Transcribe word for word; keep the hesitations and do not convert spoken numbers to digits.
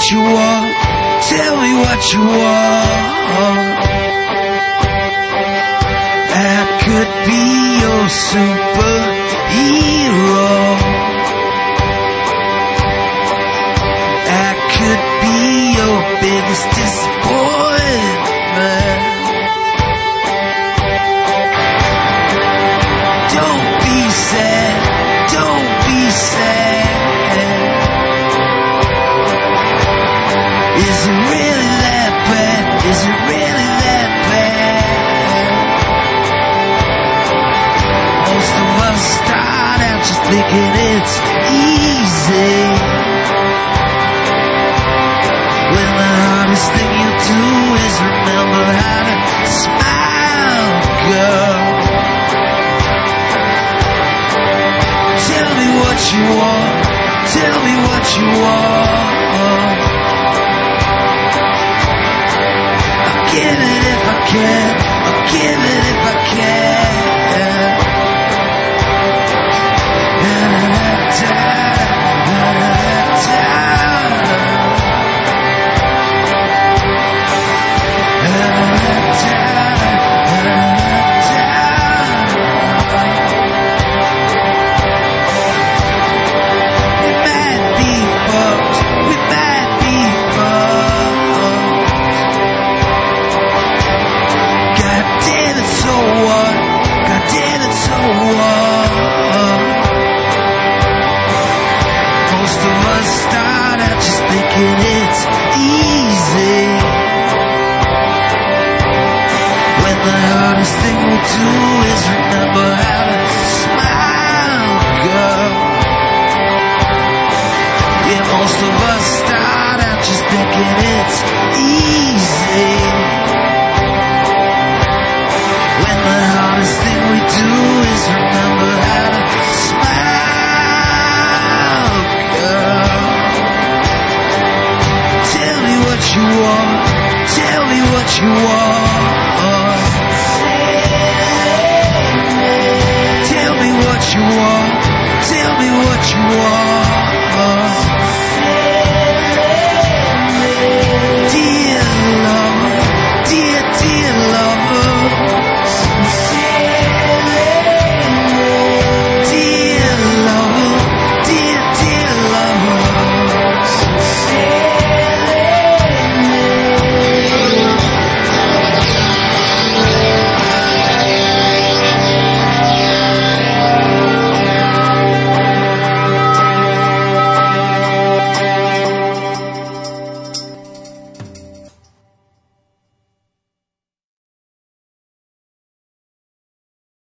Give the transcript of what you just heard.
you want. Tell me what you want. I could be your superhero. I could be your biggest disappointment. Don't be sad, don't be sad. Is it really that bad? Is it really that bad? Most of us start out just thinking it's easy, when the hardest thing you do is remember how to smile, girl. Tell me what you want, tell me what you want. I'll give it if I can, I'll give it if I can. It's easy, when the hardest thing we do is remember how to smile, girl. Yeah, most of us start out just thinking it's easy, when the hardest thing we do is remember